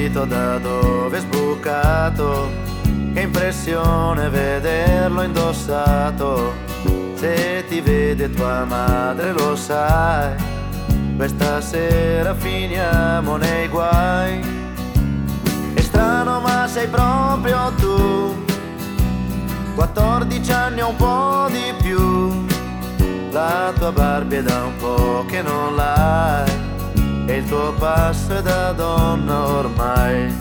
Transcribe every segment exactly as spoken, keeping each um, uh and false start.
capito da dove è sbucato, che impressione vederlo indossato. Se ti vede tua madre lo sai, questa sera finiamo nei guai. È strano ma sei proprio tu, quattordici anni o un po' di più. La tua Barbie è da un po' che non l'hai, e il tuo passo è da donna ormai.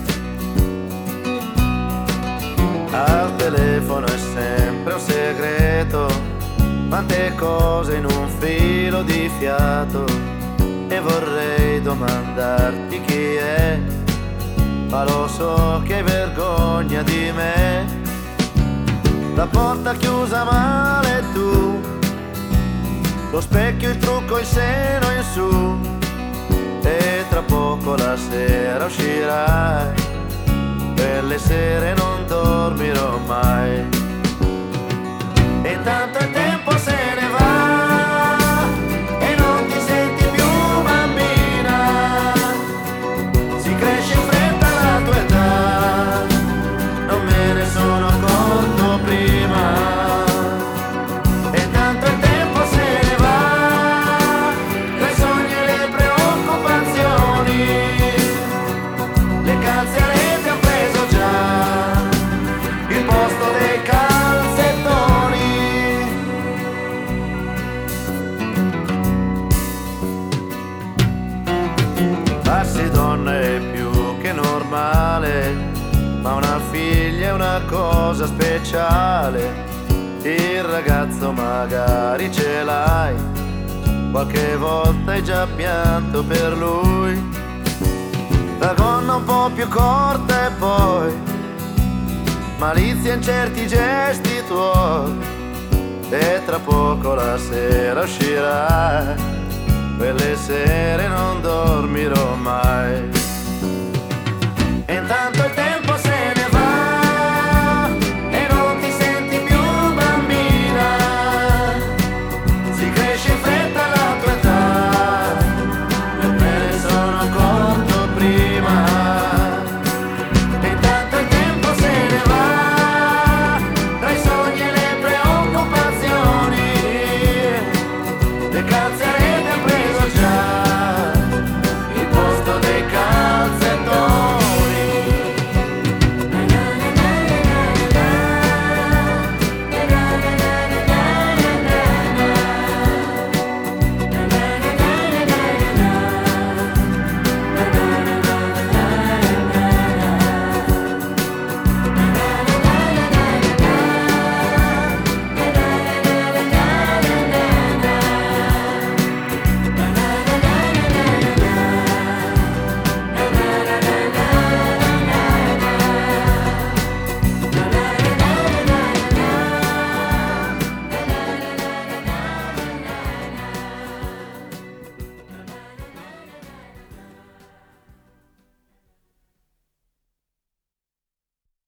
Al telefono è sempre un segreto, quante cose in un filo di fiato. E vorrei domandarti chi è, ma lo so che hai vergogna di me. La porta chiusa male tu, lo specchio, il trucco, il seno in su, e tra poco la sera uscirai, per le sere non dormirò mai. E tanto il tempo se ne va e non ti senti più bambina, si cresce in fretta la tua età, non me ne sono accorto prima. E tanto il tempo se ne va, tra i sogni e le preoccupazioni, le calze a rete han preso già il posto dei calzettoni. Farsi donna è più che normale, ma una figlia è una cosa speciale. Il ragazzo magari ce l'hai, qualche volta hai già pianto per lui. La gonna un po' più corta e poi malizia in certi gesti tuoi, e tra poco la sera uscirà, quelle sere